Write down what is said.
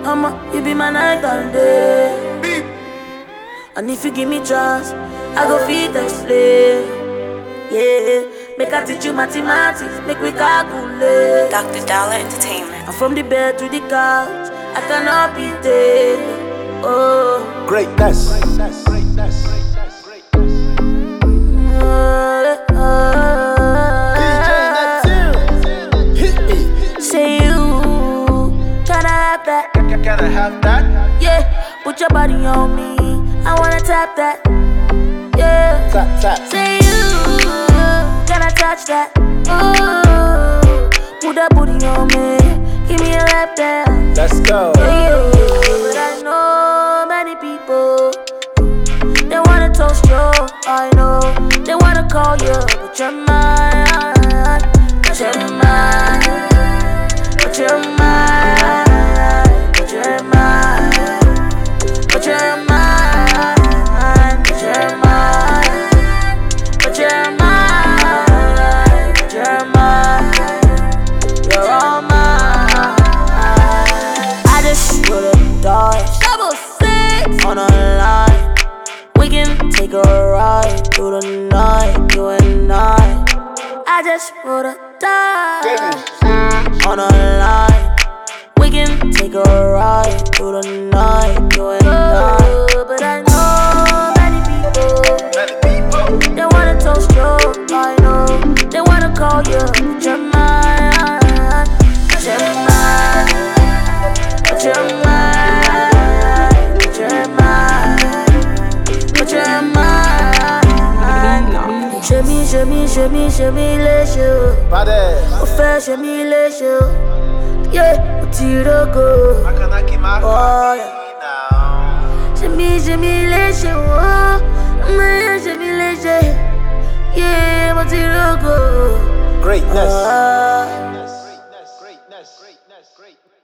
You be my night and day. Beep. And if you give me chance, I go feed explain. Yeah, make I teach you mathematics, make we calculate. Dr. Dollar Entertainment. And from the bed to the couch, I cannot be there. Oh, greatness. Say you gotta have that. Gotta have that. Yeah, put your body on me. I wanna tap that. Yeah, Tap, tap. say you gotta touch that. Oh, put that booty on me. Give me a lap dance. Let's go. Yeah, but I know many people. They wanna toast you, I know. They wanna call you, but you're mine. But you're mine. But you're mine. But you're mine. But you're mine. But you're mine. But you're mine. But you're mine. You're all mine. I just roll a dice. Double six on a line. We can take a ride through the night, you and I just rolled a dice on a line. We can take a ride through the night, you and I. But I know many people, they wanna toast you, I know. They wanna call you, but you're mine. But you're mine. But you're mine. But you're mine. But you're mine. Show me, let you. O fẹ́ show me, let you. Yeah, o ti rogo. Oh, yeah. Show me, let you. Show me, let you. Yeah, o ti rogo. Greatness. Oh. Greatness.